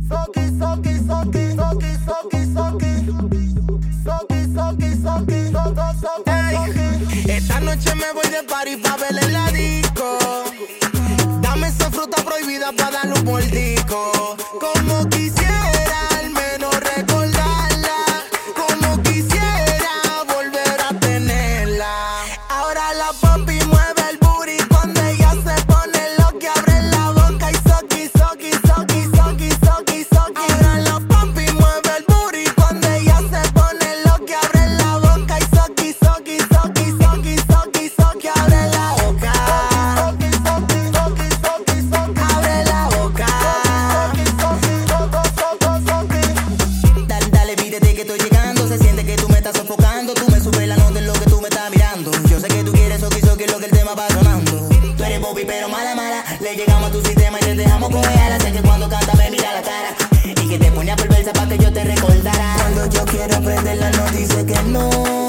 Soki, soki, soki, soki, soki, soki. Soki, soki, soki, soki, soki. Esta noche me voy de party pa' verla en la disco. Dame esa fruta prohibida pa' darle un mordico. Como quisiera al menos recordarla. Como quisiera volver a tenerla. Ahora la papi mueve el booty cuando ella se pone lo que abre la boca y soki, soki, soki, soki, soki, soki. Ahora la papi mueve el booty cuando ella se pone lo que abre la boca y soki, soki, soki, soki, soki, soki. Abre la boca. Soki, soki, soki, soki, soki. Abre la boca. Dale, pídete que estoy llegando. Se siente que tú me estás sofocando. Tú me subes la nota en lo que tú me estás mirando. Yo sé que tú quieres soki, soki, lo que el tema va sonando. Tú eres Bobby, pero mala, mala. Le llegamos a tu sistema y te dejamos coger. Sé que cuando canta me mira la cara y que te pone a perversa pa' que yo te recordara. Cuando yo quiero prenderla no dice que no.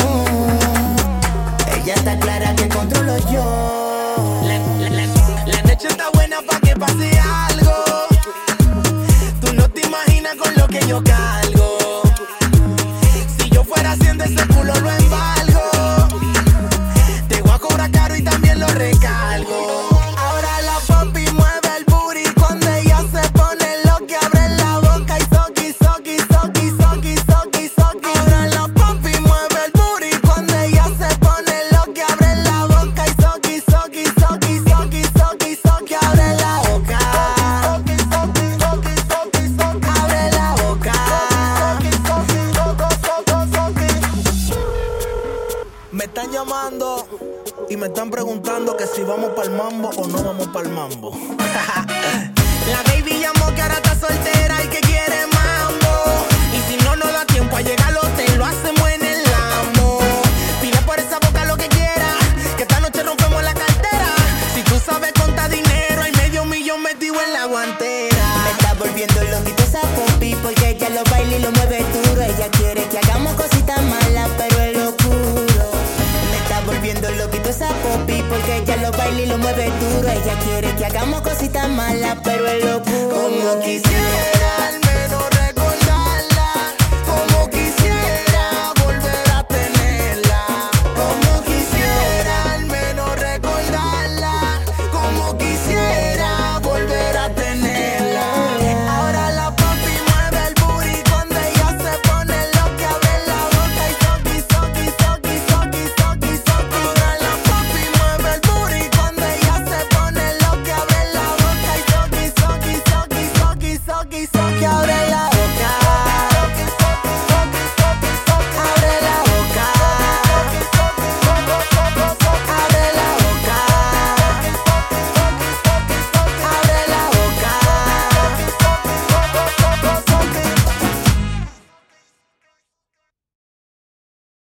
Ella está clara que controlo yo. La noche está buena pa' que pase algo. Tú no te imaginas con lo que yo cargo. Si yo fuera haciendo ese culo lo embargo. Te voy a cobrar caro y también lo recargo. Ahora la papi mueve el booty cuando ella se pone lo que abre la boca y soki, soki, soki, soki, soki, soki. Ahora la papi mueve el booty cuando ella se pone lo que abre la boca y soki, soki, soki, soki, soki, soki. Abre la boca. Soki, soki, soki, soki, soki. Abre la boca. Soki, soki, soki, soki. Me están llamando y me están preguntando que si vamos pa'l mambo o no vamos pa'l mambo. La baby llamó que ahora está soltera y que quiere mambo. Y si no nos da tiempo a llegar al hotel, lo hacemos en el Lambo. Pide por esa boca lo que quiera, que esta noche rompemos la cartera. Si tú sabes contar dinero, hay $500,000 metido en la guantera. Me está volviendo loquito esa popi porque ella lo baila y lo mueve duro. Ella quiere que hagamos cositas malas, pero es locuro. Me está volviendo loquito esa popi porque ella lo baila y lo mueve duro. Ella quiere que hagamos cositas malas, pero es locuro. Como quisiera al menos recordarla. Como quisiera volver a tenerla. Como quisiera al menos recordarla. Como quisiera volver a tenerla. Ahora la papi mueve el booty cuando ella se pone lo que abre la boca y soki, soki, soki, soki, soki, soki. Ahora la papi mueve el booty cuando ella se pone lo que abre la boca y soki, soki, soki, soki, soki, soki. Abre